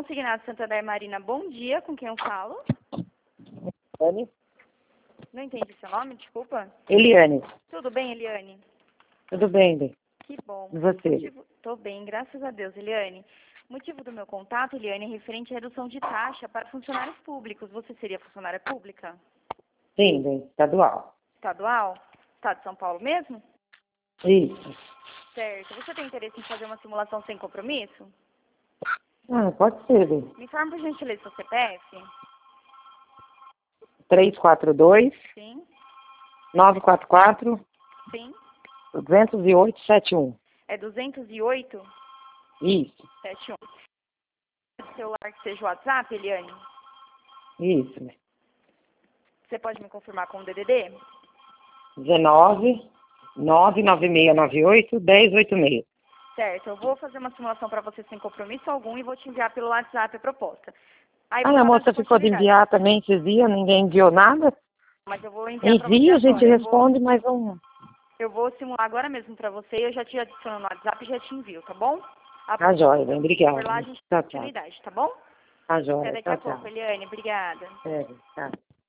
Consignado Santander Marina, bom dia. Com quem eu falo? Eliane? Não entendi seu nome, desculpa. Eliane. Tudo bem, Eliane? Tudo bem, bem? Que bom. E você? Tô bem, graças a Deus, Eliane. O motivo do meu contato, Eliane, é referente à redução de taxa para funcionários públicos. Você seria funcionária pública? Sim, bem, estadual. Estadual? Estado de São Paulo mesmo? Isso. Certo. Você tem interesse em fazer uma simulação sem compromisso? Ah, pode ser, bem. Me informa, por gentileza, seu CPF? 342 Sim, 944 sim. 208 71. É 208 Isso, 71. Celular que seja o WhatsApp, Eliane? isso, bem. Você pode me confirmar com o DDD? 19 99698 1086. Certo, eu vou fazer uma simulação para você sem compromisso algum e vou te enviar pelo WhatsApp a proposta. Aí Ah, vou a dar moça ficou de continuidade, enviar também esses dias, ninguém enviou nada. mas eu vou enviar para você Envia, a gente agora. responde, mas não. Eu vou simular agora mesmo para você e eu já te adiciono no WhatsApp e já te envio, tá bom? A Tá joia, bem, Por lá a obrigada. gente Tchau, dá tchau. continuidade, tá bom? Tá Até joia, daqui tchau, a pouco, tchau. Eliane. Obrigada. É, tá.